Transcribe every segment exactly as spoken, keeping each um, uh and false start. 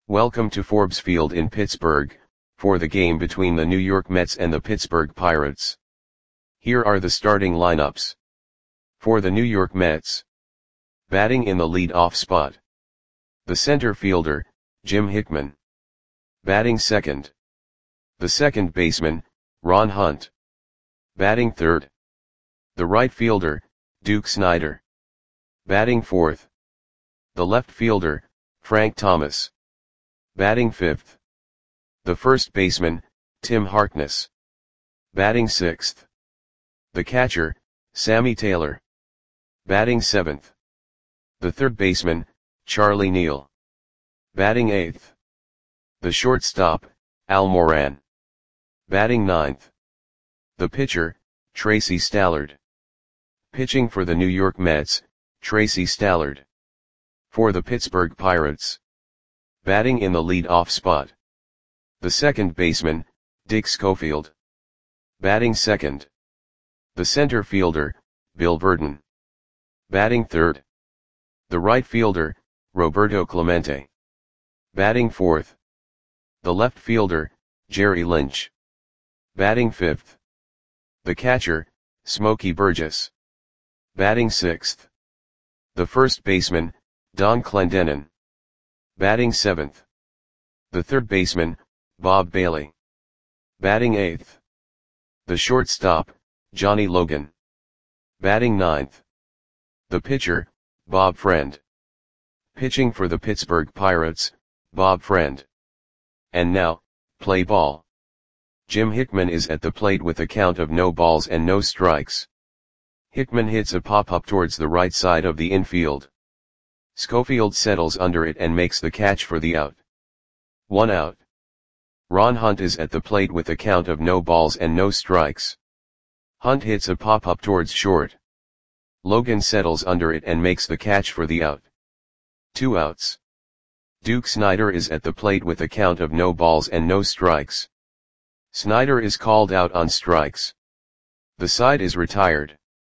Welcome to Forbes Field in Pittsburgh, for the game between the New York Mets and the Pittsburgh Pirates. Here are the starting lineups. For the New York Mets. Batting in the lead-off spot. The center fielder, Jim Hickman. Batting second. The second baseman, Ron Hunt. Batting third. The right fielder, Duke Snider. Batting fourth. The left fielder, Frank Thomas. Batting fifth. The first baseman, Tim Harkness. Batting sixth. The catcher, Sammy Taylor. Batting seventh. The third baseman, Charlie Neal. Batting eighth. The shortstop, Al Moran. Batting ninth. The pitcher, Tracy Stallard. Pitching for the New York Mets, Tracy Stallard. For the Pittsburgh Pirates. Batting in the lead-off spot. The second baseman, Dick Schofield. Batting second. The center fielder, Bill Burton. Batting third. The right fielder, Roberto Clemente. Batting fourth. The left fielder, Jerry Lynch. Batting fifth. The catcher, Smokey Burgess. Batting sixth. The first baseman, Don Clendenon. Batting seventh. The third baseman, Bob Bailey. Batting eighth. The shortstop, Johnny Logan. Batting ninth. The pitcher, Bob Friend. Pitching for the Pittsburgh Pirates, Bob Friend. And now, play ball. Jim Hickman is at the plate with a count of no balls and no strikes. Hickman hits a pop-up towards the right side of the infield. Schofield settles under it and makes the catch for the out. One out. Ron Hunt is at the plate with a count of no balls and no strikes. Hunt hits a pop-up towards short. Logan settles under it and makes the catch for the out. Two outs. Duke Snider is at the plate with a count of no balls and no strikes. Snider is called out on strikes. The side is retired.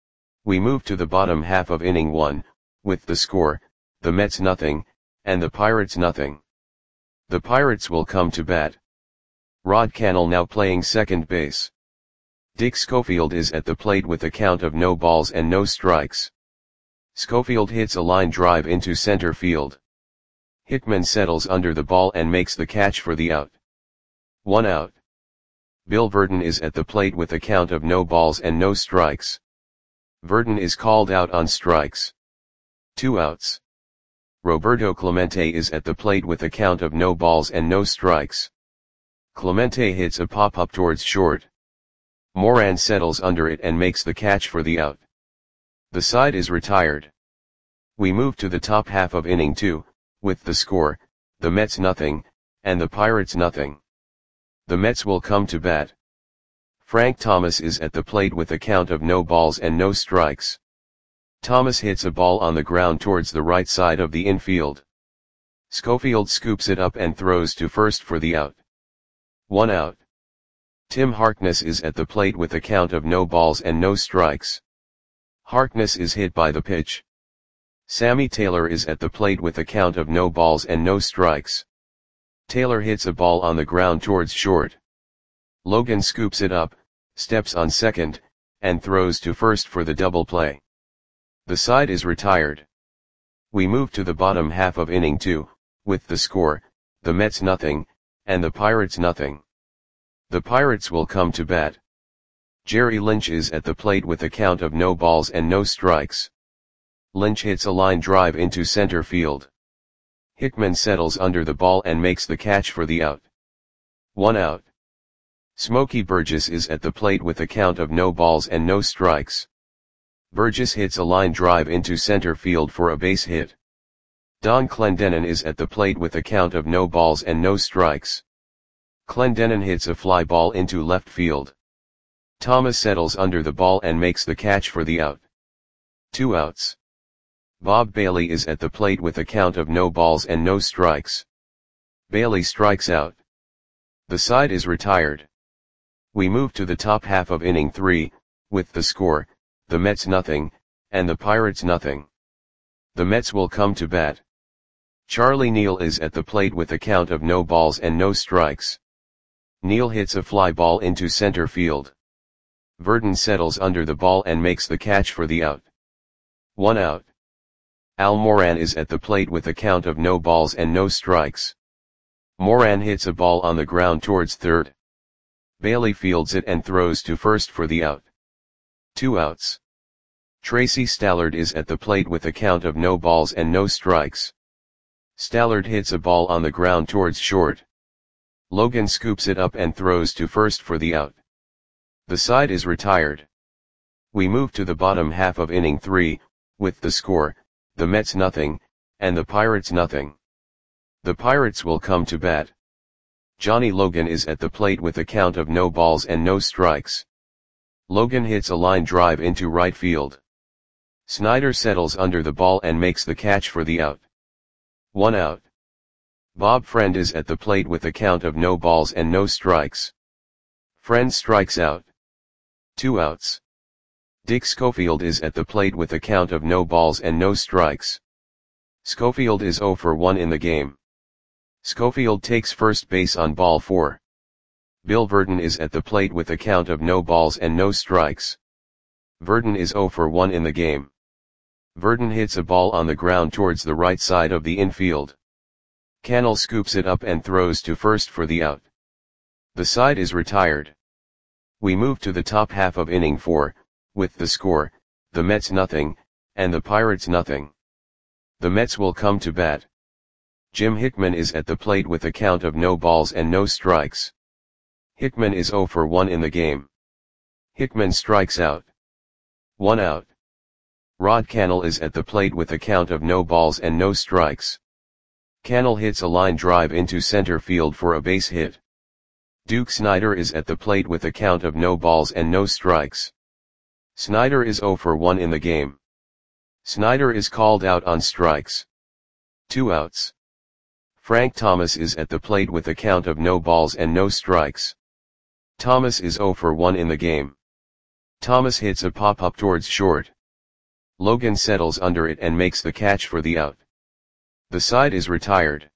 We move to the bottom half of inning one, with the score, the Mets nothing, and the Pirates nothing. The Pirates will come to bat. Rod Cannell now playing second base. Dick Schofield is at the plate with a count of no balls and no strikes. Schofield hits a line drive into center field. Hickman settles under the ball and makes the catch for the out. One out. Bill Burton is at the plate with a count of no balls and no strikes. Burton is called out on strikes. Two outs. Roberto Clemente is at the plate with a count of no balls and no strikes. Clemente hits a pop-up towards short. Moran settles under it and makes the catch for the out. The side is retired. We move to the top half of inning two, with the score, the Mets nothing, and the Pirates nothing. The Mets will come to bat. Frank Thomas is at the plate with a count of no balls and no strikes. Thomas hits a ball on the ground towards the right side of the infield. Schofield scoops it up and throws to first for the out. One out. Tim Harkness is at the plate with a count of no balls and no strikes. Harkness is hit by the pitch. Sammy Taylor is at the plate with a count of no balls and no strikes. Taylor hits a ball on the ground towards short. Logan scoops it up, steps on second, and throws to first for the double play. The side is retired. We move to the bottom half of inning two, with the score, the Mets nothing, and the Pirates nothing. The Pirates will come to bat. Jerry Lynch is at the plate with a count of no balls and no strikes. Lynch hits a line drive into center field. Hickman settles under the ball and makes the catch for the out. One out. Smokey Burgess is at the plate with a count of no balls and no strikes. Burgess hits a line drive into center field for a base hit. Don Clendenon is at the plate with a count of no balls and no strikes. Clendenon hits a fly ball into left field. Thomas settles under the ball and makes the catch for the out. Two outs. Bob Bailey is at the plate with a count of no balls and no strikes. Bailey strikes out. The side is retired. We move to the top half of inning three, with the score, the Mets nothing, and the Pirates nothing. The Mets will come to bat. Charlie Neal is at the plate with a count of no balls and no strikes. Neal hits a fly ball into center field. Verdon settles under the ball and makes the catch for the out. One out. Al Moran is at the plate with a count of no balls and no strikes. Moran hits a ball on the ground towards third. Bailey fields it and throws to first for the out. Two outs. Tracy Stallard is at the plate with a count of no balls and no strikes. Stallard hits a ball on the ground towards short. Logan scoops it up and throws to first for the out. The side is retired. We move to the bottom half of inning three, with the score, the Mets nothing, and the Pirates nothing. The Pirates will come to bat. Johnny Logan is at the plate with a count of no balls and no strikes. Logan hits a line drive into right field. Snyder settles under the ball and makes the catch for the out. One out. Bob Friend is at the plate with a count of no balls and no strikes. Friend strikes out. Two outs. Dick Schofield is at the plate with a count of no balls and no strikes. Schofield is oh for one in the game. Schofield takes first base on ball four. Bill Verdon is at the plate with a count of no balls and no strikes. Verdon is oh for one in the game. Verdon hits a ball on the ground towards the right side of the infield. Cannell scoops it up and throws to first for the out. The side is retired. We move to the top half of inning four, with the score, the Mets nothing, and the Pirates nothing. The Mets will come to bat. Jim Hickman is at the plate with a count of no balls and no strikes. Hickman is oh for one in the game. Hickman strikes out. One out. Rod Cannell is at the plate with a count of no balls and no strikes. Cannell hits a line drive into center field for a base hit. Duke Snider is at the plate with a count of no balls and no strikes. Snider is oh for one in the game. Snider is called out on strikes. Two outs. Frank Thomas is at the plate with a count of no balls and no strikes. Thomas is oh for one in the game. Thomas hits a pop-up towards short. Logan settles under it and makes the catch for the out. The side is retired.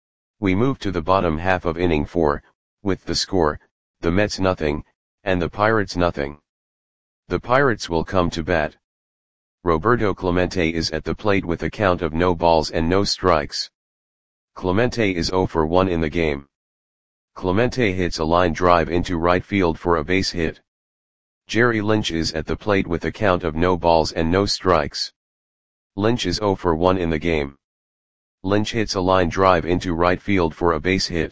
We move to the bottom half of inning four, with the score, the Mets nothing, and the Pirates nothing. The Pirates will come to bat. Roberto Clemente is at the plate with a count of no balls and no strikes. Clemente is oh for one in the game. Clemente hits a line drive into right field for a base hit. Jerry Lynch is at the plate with a count of no balls and no strikes. Lynch is oh for one in the game. Lynch hits a line drive into right field for a base hit.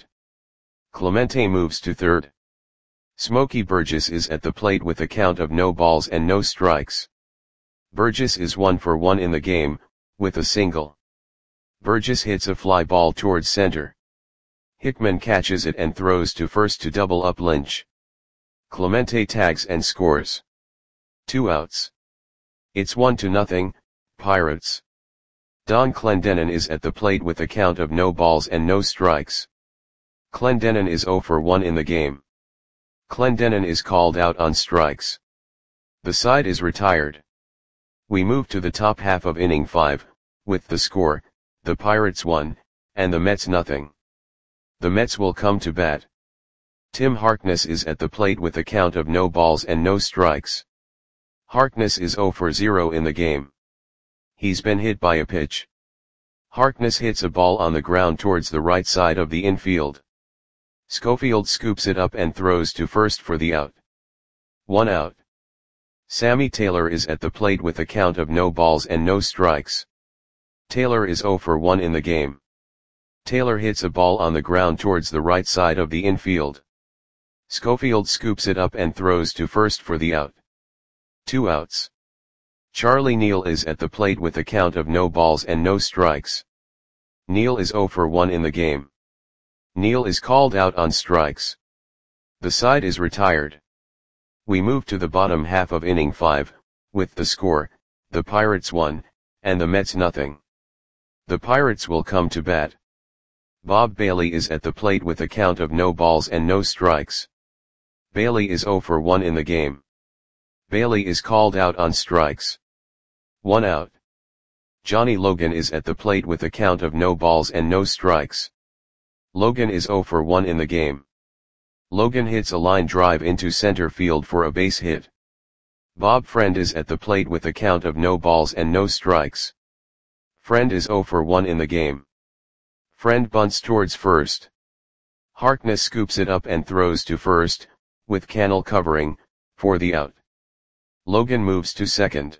Clemente moves to third. Smokey Burgess is at the plate with a count of no balls and no strikes. Burgess is one for one in the game, with a single. Burgess hits a fly ball towards center. Hickman catches it and throws to first to double up Lynch. Clemente tags and scores. Two outs. It's one to nothing, Pirates. Don Clendenon is at the plate with a count of no balls and no strikes. Clendenon is oh for one in the game. Clendenon is called out on strikes. The side is retired. We move to the top half of inning five, with the score, the Pirates one, and the Mets nothing. The Mets will come to bat. Tim Harkness is at the plate with a count of no balls and no strikes. Harkness is oh for zero in the game. He's been hit by a pitch. Harkness hits a ball on the ground towards the right side of the infield. Schofield scoops it up and throws to first for the out. One out. Sammy Taylor is at the plate with a count of no balls and no strikes. Taylor is oh for one in the game. Taylor hits a ball on the ground towards the right side of the infield. Schofield scoops it up and throws to first for the out. Two outs. Charlie Neal is at the plate with a count of no balls and no strikes. Neal is oh for one in the game. Neal is called out on strikes. The side is retired. We move to the bottom half of inning five, with the score, the Pirates one, and the Mets nothing. The Pirates will come to bat. Bob Bailey is at the plate with a count of no balls and no strikes. Bailey is oh for one in the game. Bailey is called out on strikes. One out. Johnny Logan is at the plate with a count of no balls and no strikes. Logan is zero for one in the game. Logan hits a line drive into center field for a base hit. Bob Friend is at the plate with a count of no balls and no strikes. Friend is zero for one in the game. Friend bunts towards first. Harkness scoops it up and throws to first, with Cannell covering, for the out. Logan moves to second.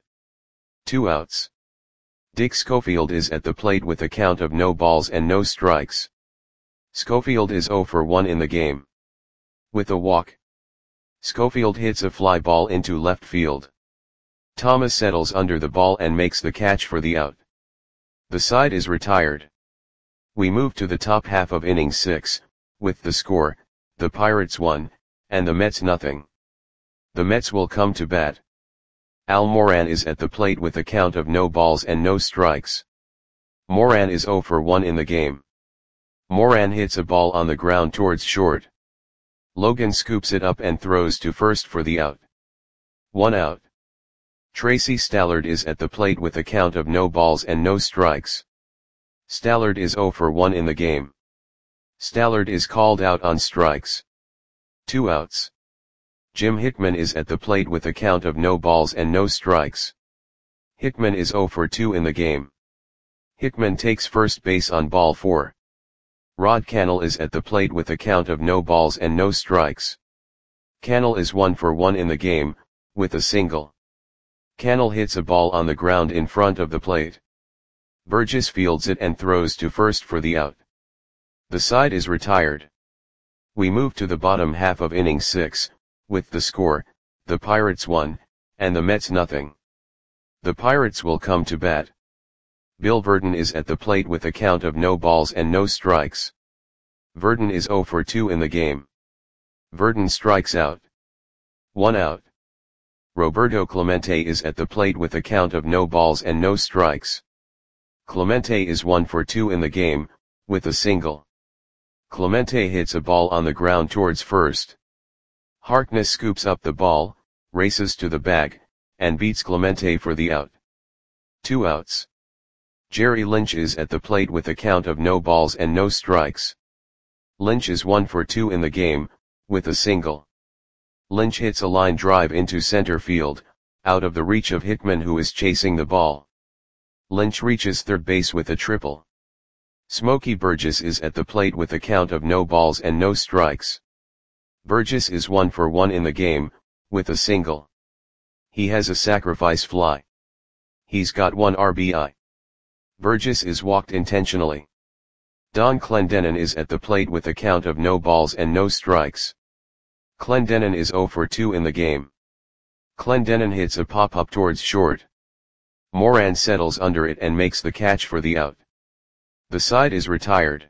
Two outs. Dick Schofield is at the plate with a count of no balls and no strikes. Schofield is zero for one in the game. With a walk, Schofield hits a fly ball into left field. Thomas settles under the ball and makes the catch for the out. The side is retired. We move to the top half of inning six, with the score, the Pirates one, and the Mets nothing. The Mets will come to bat. Al Moran is at the plate with a count of no balls and no strikes. Moran is zero for one in the game. Moran hits a ball on the ground towards short. Logan scoops it up and throws to first for the out. One out. Tracy Stallard is at the plate with a count of no balls and no strikes. Stallard is zero for one in the game. Stallard is called out on strikes. Two outs. Jim Hickman is at the plate with a count of no balls and no strikes. Hickman is zero for two in the game. Hickman takes first base on ball four. Rod Cannell is at the plate with a count of no balls and no strikes. Cannell is one for one in the game, with a single. Cannell hits a ball on the ground in front of the plate. Burgess fields it and throws to first for the out. The side is retired. We move to the bottom half of inning six, with the score, the Pirates one, and the Mets nothing. The Pirates will come to bat. Bill Verdon is at the plate with a count of no balls and no strikes. Verdon is zero for two in the game. Verdon strikes out. One out. Roberto Clemente is at the plate with a count of no balls and no strikes. Clemente is one for two in the game, with a single. Clemente hits a ball on the ground towards first. Harkness scoops up the ball, races to the bag, and beats Clemente for the out. Two outs. Jerry Lynch is at the plate with a count of no balls and no strikes. Lynch is one for two in the game, with a single. Lynch hits a line drive into center field, out of the reach of Hickman who is chasing the ball. Lynch reaches third base with a triple. Smokey Burgess is at the plate with a count of no balls and no strikes. Burgess is one for one in the game, with a single. He has a sacrifice fly. He's got one R B I. Burgess is walked intentionally. Don Clendenon is at the plate with a count of no balls and no strikes. Clendenon is zero for two in the game. Clendenon hits a pop-up towards short. Moran settles under it and makes the catch for the out. The side is retired.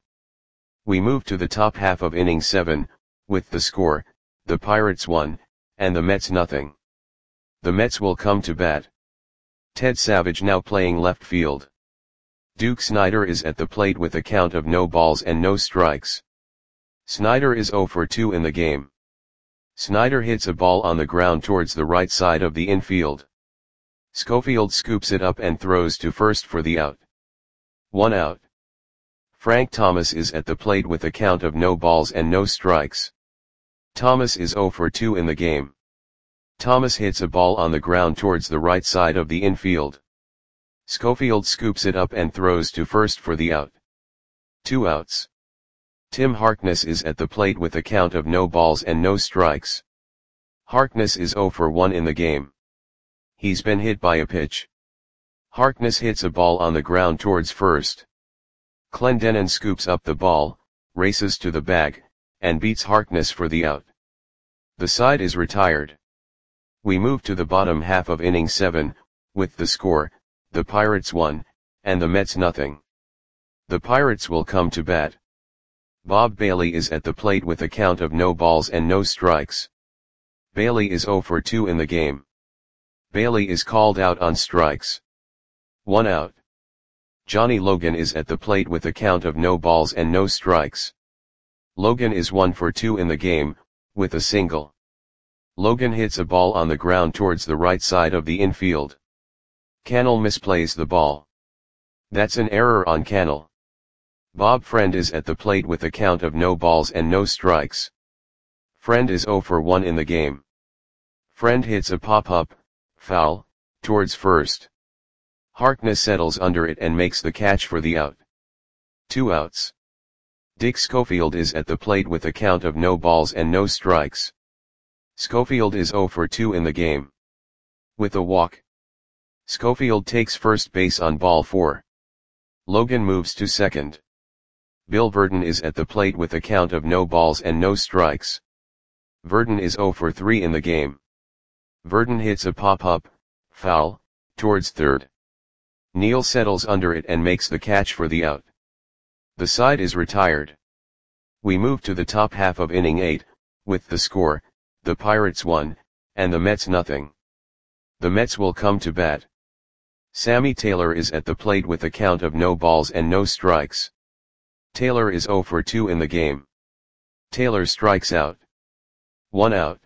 We move to the top half of inning seven, with the score, the Pirates one, and the Mets nothing. The Mets will come to bat. Ted Savage now playing left field. Duke Snider is at the plate with a count of no balls and no strikes. Snider is zero for two in the game. Snider hits a ball on the ground towards the right side of the infield. Schofield scoops it up and throws to first for the out. One out. Frank Thomas is at the plate with a count of no balls and no strikes. Thomas is zero for two in the game. Thomas hits a ball on the ground towards the right side of the infield. Schofield scoops it up and throws to first for the out. Two outs. Tim Harkness is at the plate with a count of no balls and no strikes. Harkness is zero for one in the game. He's been hit by a pitch. Harkness hits a ball on the ground towards first. Clendenon scoops up the ball, races to the bag, and beats Harkness for the out. The side is retired. We move to the bottom half of inning seven, with the score, the Pirates one, and the Mets nothing. The Pirates will come to bat. Bob Bailey is at the plate with a count of no balls and no strikes. Bailey is zero for two in the game. Bailey is called out on strikes. One out. Johnny Logan is at the plate with a count of no balls and no strikes. Logan is one for two in the game, with a single. Logan hits a ball on the ground towards the right side of the infield. Cannell misplays the ball. That's an error on Cannell. Bob Friend is at the plate with a count of no balls and no strikes. Friend is zero for one in the game. Friend hits a pop-up, foul, towards first. Harkness settles under it and makes the catch for the out. Two outs. Dick Schofield is at the plate with a count of no balls and no strikes. Schofield is zero for two in the game. With a walk. Schofield takes first base on ball four. Logan moves to second. Bill Verdon is at the plate with a count of no balls and no strikes. Verdon is zero for three in the game. Verdon hits a pop-up, foul, towards third. Neal settles under it and makes the catch for the out. The side is retired. We move to the top half of inning eight, with the score, the Pirates one, and the Mets nothing. The Mets will come to bat. Sammy Taylor is at the plate with a count of no balls and no strikes. Taylor is zero for two in the game. Taylor strikes out. One out.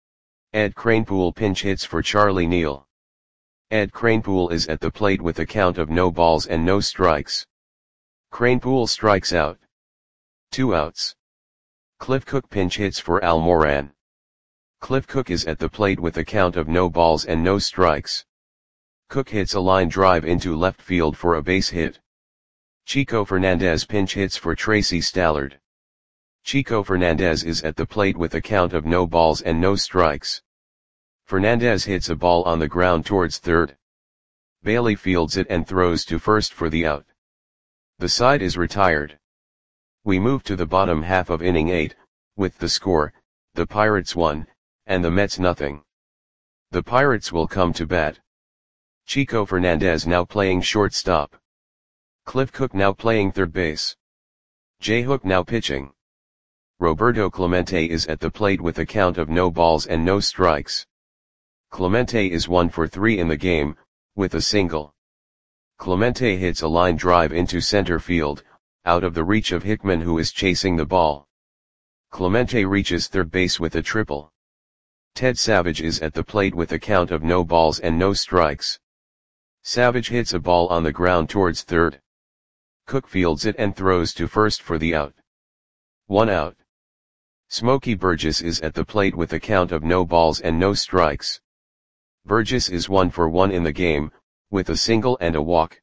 Ed Kranepool pinch hits for Charlie Neal. Ed Kranepool is at the plate with a count of no balls and no strikes. Kranepool strikes out. Two outs. Cliff Cook pinch hits for Al Moran. Cliff Cook is at the plate with a count of no balls and no strikes. Cook hits a line drive into left field for a base hit. Chico Fernandez pinch hits for Tracy Stallard. Chico Fernandez is at the plate with a count of no balls and no strikes. Fernandez hits a ball on the ground towards third. Bailey fields it and throws to first for the out. The side is retired. We move to the bottom half of inning eight, with the score, the Pirates one, and the Mets nothing. The Pirates will come to bat. Chico Fernandez now playing shortstop. Cliff Cook now playing third base. Jay Hook now pitching. Roberto Clemente is at the plate with a count of no balls and no strikes. Clemente is one for three in the game, with a single. Clemente hits a line drive into center field, out of the reach of Hickman who is chasing the ball. Clemente reaches third base with a triple. Ted Savage is at the plate with a count of no balls and no strikes. Savage hits a ball on the ground towards third. Cook fields it and throws to first for the out. One out. Smokey Burgess is at the plate with a count of no balls and no strikes. Burgess is one for one in the game, with a single and a walk.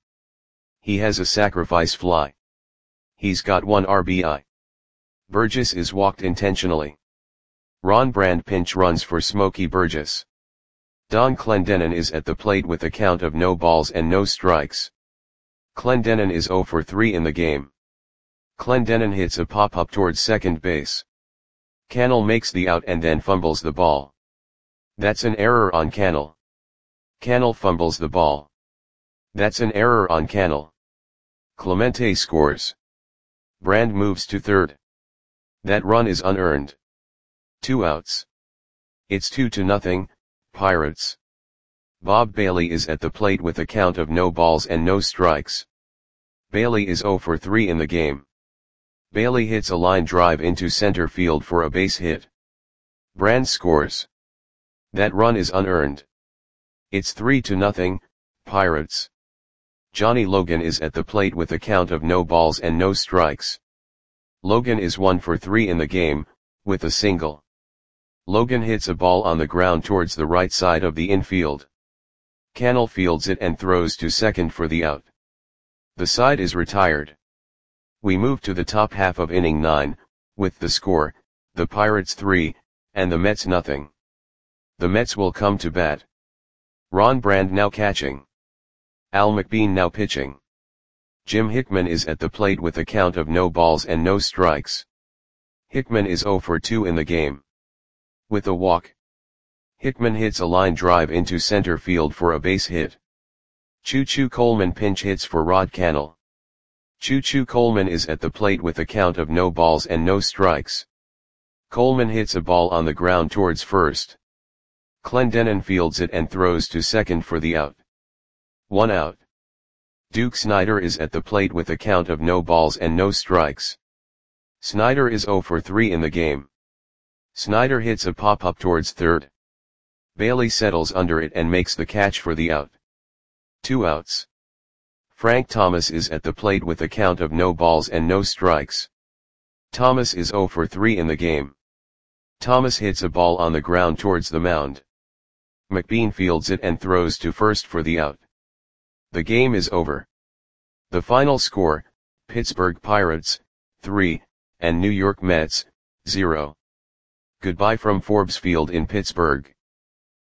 He has a sacrifice fly. He's got one R B I. Burgess is walked intentionally. Ron Brand pinch runs for Smokey Burgess. Don Clendenon is at the plate with a count of no balls and no strikes. Clendenon is zero for three in the game. Clendenon hits a pop-up towards second base. Cannell makes the out and then fumbles the ball. That's an error on Cannell. Cannell fumbles the ball. That's an error on Cannell. Clemente scores. Brand moves to third. That run is unearned. Two outs. It's two to nothing, Pirates. Bob Bailey is at the plate with a count of no balls and no strikes. Bailey is zero for three in the game. Bailey hits a line drive into center field for a base hit. Brand scores. That run is unearned. It's three to nothing, Pirates. Johnny Logan is at the plate with a count of no balls and no strikes. Logan is one for three in the game, with a single. Logan hits a ball on the ground towards the right side of the infield. Cannell fields it and throws to second for the out. The side is retired. We move to the top half of inning nine, with the score, the Pirates three, and the Mets nothing. The Mets will come to bat. Ron Brand now catching. Al McBean now pitching. Jim Hickman is at the plate with a count of no balls and no strikes. Hickman is zero for two in the game. With a walk. Hickman hits a line drive into center field for a base hit. Choo Choo Coleman pinch hits for Rod Cannell. Choo Choo Coleman is at the plate with a count of no balls and no strikes. Coleman hits a ball on the ground towards first. Clendenon fields it and throws to second for the out. One out. Duke Snider is at the plate with a count of no balls and no strikes. Snider is zero for three in the game. Snider hits a pop-up towards third. Bailey settles under it and makes the catch for the out. Two outs. Frank Thomas is at the plate with a count of no balls and no strikes. Thomas is zero for three in the game. Thomas hits a ball on the ground towards the mound. McBean fields it and throws to first for the out. The game is over. The final score, Pittsburgh Pirates, three, and New York Mets, zero. Goodbye from Forbes Field in Pittsburgh.